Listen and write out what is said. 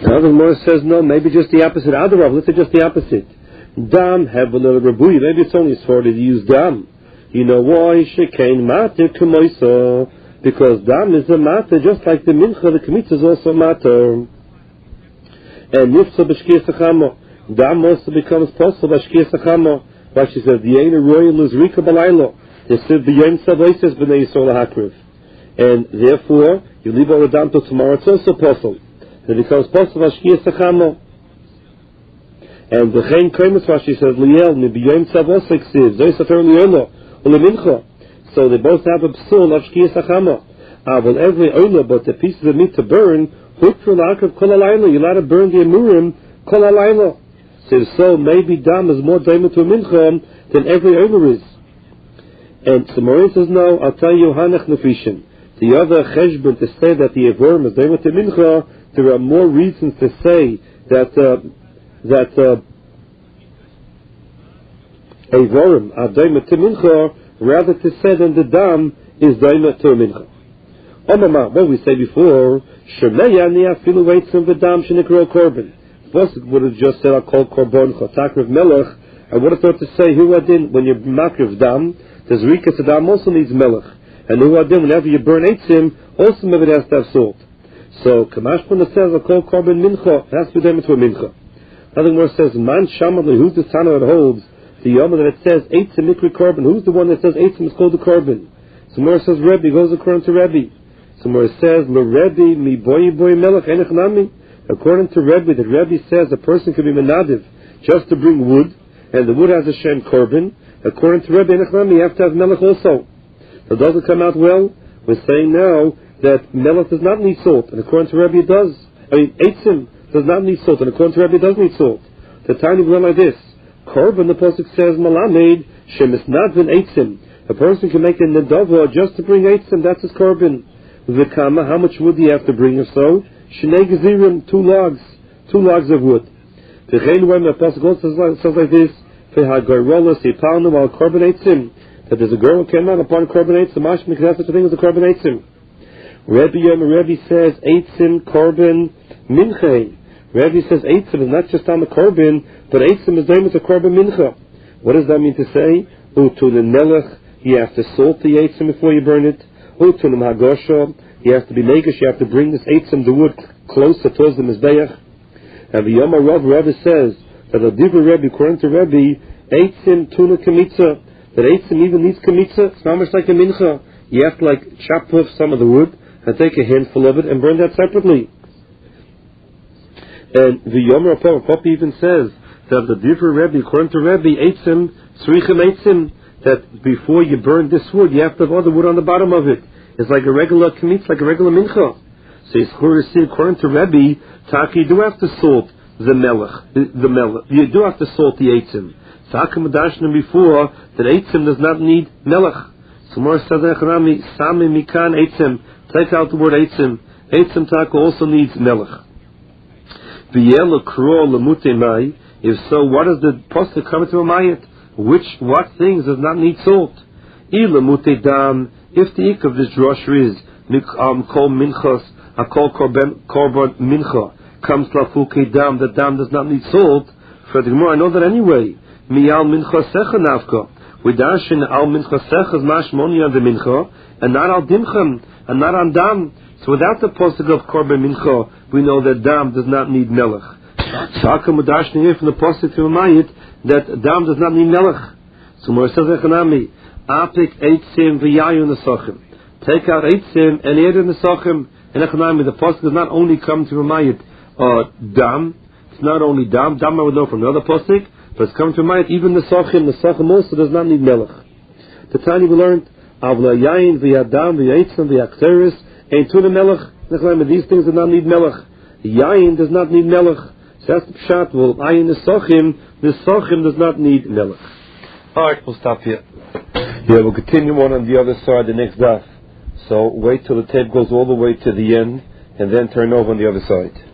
Now the Gemara says no, maybe just the opposite. Adarav, let's say just the opposite. Dam hevel rabuy. Maybe it's only as far to use dam. You know why? Shekain mater kumoisa. Because dam is a matter, just like the mincha, the kmitza is also a matter. And nifsa b'shkiyas achama. Dam also becomes possible b'shkiyas achama. Rashi says, the Yeina royal is rika balaylo. They said, b'yayim savaises b'nei yisrael ha'akriv. And therefore, you leave all the dam till tomorrow, it's also possible. And it becomes possible b'shkiyas achama. And the Chaim Kremes Rashi says, Liel, mi b'yayim savosek siv, zay safer li'olo, ule mincha. So they both have a psul of shkiyas achama. But every oila, but the pieces of meat to burn, hukru la'akav kol halayla. You're allowed to burn the emurim kol halayla. So maybe dam is more daima to a mincha than every oila is. And the Morin says no. I'll tell you hanach nefishin. The other cheshbon to say that the evurim is daima to mincha. There are more reasons to say that evurim are daima to mincha, rather to say that the dam is daima to mincha. Omama, what we say before, shemeya niafilu weitzim v'dam shenikro korban. It would have just said I call korban chatakriv melech. I would have thought to say who adin when you makriv dam, there's rikas dam also needs melech, and who adin whenever you burn eitzim also maybe it has to have salt. So Kamash Puna says I call korban mincha, it has to be daima to a mincha. Another word says man shamadli, who's the Tana that holds the Yom that it says eitzim mikri korban? Who's the one that says eitzim is called the korban? Somewhere says Rebbe, goes according to Rebbe. Somewhere it says le Rebbe mi boy melech enech nami. According to Rebbe, that Rebbe says a person can be menadiv just to bring wood, and the wood has a shem korban. According to Rebbe enech nami, you have to have melech also. So does it come out well? We're saying now that melech does not need salt, and according to Rebbe it does. Eitzim does not need salt, and according to Rebbe it does need salt. The tiny went like this. Korban, the pasuk says, Malamed, shemisnadvin eitzim. A person can make a nedava just to bring eitzim, that's his korban. V'kama, how much wood do you have to bring or so? Shnei gezirim, two logs of wood. V'chein when the pasuk also says like this, V'hagayrolas yipalnu al korban eitzim, that there's a girl who came out upon korban eitzim, mashmik, that's such a thing as a korban eitzim. Rebbe says eitzim korban minchei. Rebbe says eitzim is not just on the korban, but eitzim is named as a korban mincha. What does that mean to say? Utulim melech, you have to salt the eitzim before you burn it. Utulim hagosha, you have to be nagish, you have to bring this eitzim, the wood, closer towards the mizbeach. And the Yom Rebbe says that the Divrei Rebbe, according to Rebbe, eitzim tuna kamitza, that eitzim even needs kamitza. It's not much like a mincha. You have to chop off some of the wood and take a handful of it and burn that separately. And the Yom Papa even says that the Divrei Rebbe, according to Rebbe, eitzim, tzrichim eitzim, that before you burn this wood, you have to have other wood on the bottom of it. It's like a regular kamitz, like a regular mincha. So it's according to Rebbe, Taki, you do have to salt the melech. You do have to salt the eitzim. Taka Madashna before that eitzim does not need melech. So more says Echanami, Sami Mikan eitzim. Take out the word eitzim. Eitzim Taka also needs melech. V'yel kro lemute mai. If so, what does the pasuk come to a mayat? What things does not need salt? Lemute dam. If the ik of this drosher is kol minchas, a kol korban mincha comes lafuke dam, the dam does not need salt. For the Gemara, I know that anyway. Mial mincha secha nafka. We darshan al mincha secha is mashmoni on the mincha, and not al dimcham, and not on dam. So without the pasuk of korban mincha, we know that dam does not need melech. So how come we darshan here from the pasuk to Mayit that dam does not need melech? So more says Echanami, apik eitzim v'yayu nesachim. Take out eitzim and add in nesachim. And Echanami, the pasuk does not only come to Mayit dam. It's not only dam. Dam I would know from the other pasuk, but it's coming to Mayit even nesachim. Nesachim also does not need melech. The Tani we learned avla yayin v'yadam v'yaitzim v'yakteris ain't to the melech. Echanami, these things do not need melech. Yayin does not need melech. So that's the pshat. Well, ayin nesachim does not need melech. Alright, we'll stop here. Yeah, we'll continue on the other side, the next daf. So wait till the tape goes all the way to the end, and then turn over on the other side.